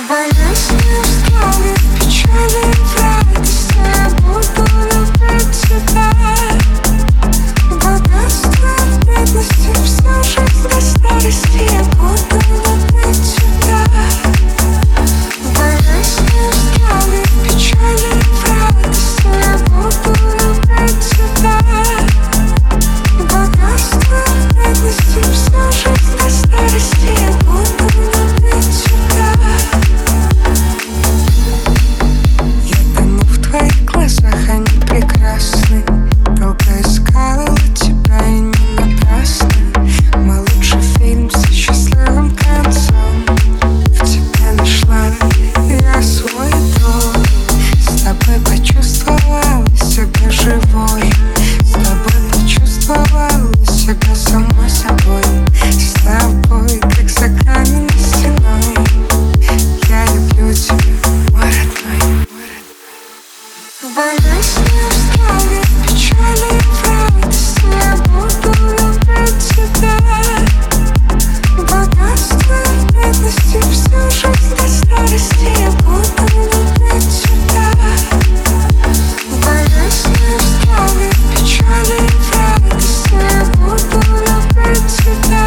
болезни, устали, печали и радости. Я буду любить тебя. Богатство в бедности, всю жизнь до старости. Я буду любить тебя. Болезни, устали, печали и радости. Я буду любить тебя. Богатство в бедности, всю жизнь до старости. Я буду любить тебя. Я тону в твоих глазах, они прекрасны. Долго искала тебя и не напрасно. Мой лучший фильм со счастливым концом. В тебе нашла я свой дом. С тобой почувствовала себя живой. С тобой почувствовала себя самой собой. С тобой, как за каменной стеной. Я люблю тебя, мой родной. Болезни, устали, печали и радости. Я буду любить тебя. Богатство в бедности, всю жизнь до старости. Я буду любить тебя. Болезни, устали, печали и радости. Я буду любить тебя.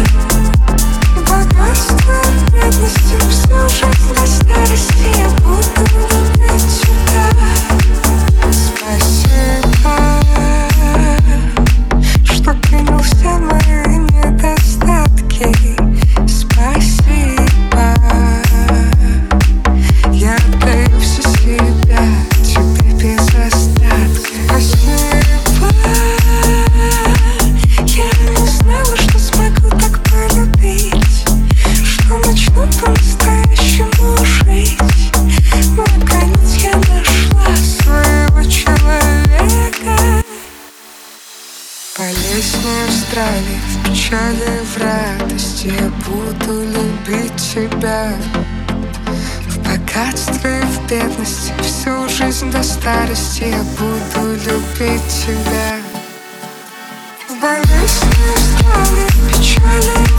Богатство в бедности, всю жизнь до старости. Я буду любить тебя. Спасибо, что принял все мои недостатки. Спасибо, я отдаю все себя тебе без остатка. Спасибо, я не знала, что смогу так полюбить, что начну по-настоящему жить. Наконец я нашла своего человека. Болезни устрали, в печали, в радости. Я буду любить тебя. В богатстве и в бедности, всю жизнь до старости. Я буду любить тебя. В болезни устрали, в печали,